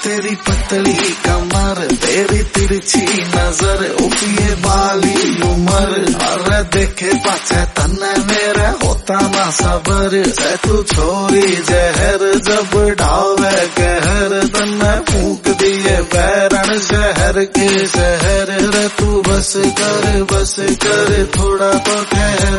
तेरी पतली कमर, तेरी तिरछी नजर, उपिए बाली उमर, अरे देखे पाछे तन्ने मेरे होता ना सबर। से तू छोरी जहर जब ढावे कहर, तन्ने फूक दिए बैरण शहर के शहर। रे तू बस कर थोड़ा तो ठहर।